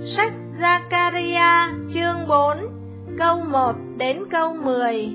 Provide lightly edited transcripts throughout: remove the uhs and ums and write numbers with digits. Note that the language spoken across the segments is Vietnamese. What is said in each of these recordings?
Sách Giăng-ca-ri-a chương 4 câu 1 đến câu 10.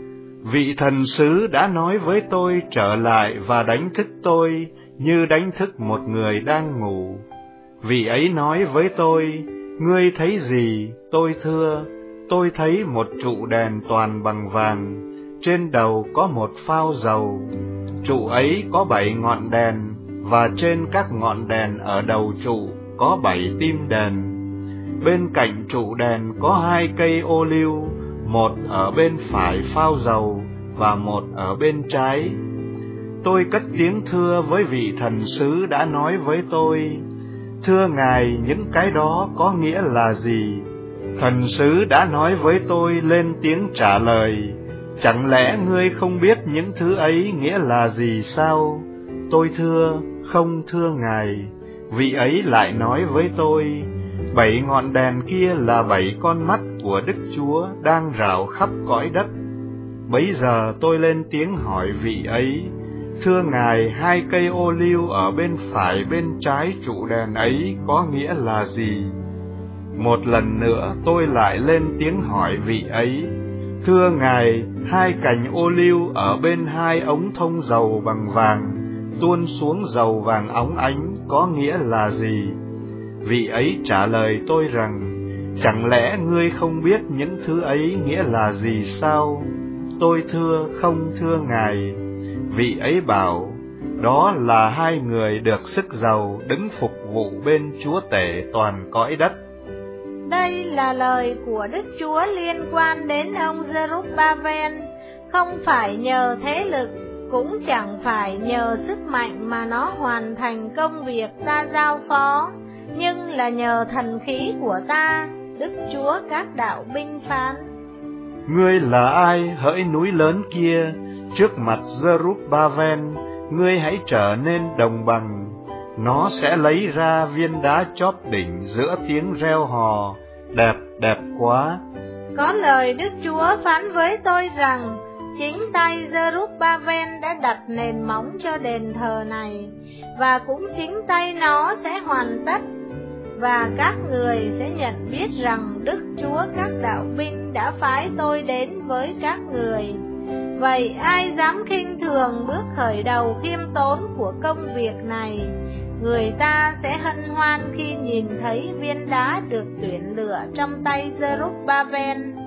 Vị thần sứ đã nói với tôi trở lại và đánh thức tôi như đánh thức một người đang ngủ. Vị ấy nói với tôi, ngươi thấy gì? Tôi thưa, tôi thấy một trụ đèn toàn bằng vàng, trên đầu có một phao dầu. Trụ ấy có 7 ngọn đèn, và trên các ngọn đèn ở đầu trụ có 7 tim đèn. Bên cạnh trụ đèn có 2 cây ô liu, một ở bên phải phao dầu và một ở bên trái. Tôi cất tiếng thưa với vị thần sứ đã nói với tôi, thưa Ngài, những cái đó có nghĩa là gì? Thần sứ đã nói với tôi lên tiếng trả lời, chẳng lẽ ngươi không biết những thứ ấy nghĩa là gì sao? Tôi thưa, không thưa Ngài. Vị ấy lại nói với tôi, 7 ngọn đèn kia là 7 con mắt của Đức Chúa đang rảo khắp cõi đất. Bấy giờ tôi lên tiếng hỏi vị ấy, thưa Ngài, 2 cây ô liu ở bên phải bên trái trụ đèn ấy có nghĩa là gì? Một lần nữa tôi lại lên tiếng hỏi vị ấy, thưa Ngài, 2 cành ô liu ở bên 2 ống thông dầu bằng vàng tuôn xuống dầu vàng óng ánh có nghĩa là gì? Vị ấy trả lời tôi rằng, chẳng lẽ ngươi không biết những thứ ấy nghĩa là gì sao? Tôi thưa, không thưa Ngài. Vị ấy bảo, đó là 2 người được sức giàu đứng phục vụ bên Chúa Tể toàn cõi đất. Đây là lời của Đức Chúa liên quan đến ông Giê-rút-ba-ven, không phải nhờ thế lực, cũng chẳng phải nhờ sức mạnh mà nó hoàn thành công việc ta giao phó, nhưng là nhờ thần khí của ta, Đức Chúa các đạo binh phán. Ngươi là ai hỡi núi lớn kia, trước mặt Giê-rút-ba-ven, ngươi hãy trở nên đồng bằng. Nó sẽ lấy ra viên đá chóp đỉnh giữa tiếng reo hò, đẹp, đẹp quá. Có lời Đức Chúa phán với tôi rằng, chính tay Giê-rút-ba-ven đã đặt nền móng cho đền thờ này, và cũng chính tay nó sẽ hoàn tất. Và các người sẽ nhận biết rằng Đức Chúa các đạo binh đã phái tôi đến với các người. Vậy ai dám khinh thường bước khởi đầu khiêm tốn của công việc này? Người ta sẽ hân hoan khi nhìn thấy viên đá được tuyển lựa trong tay Giê-rút-ba-ven.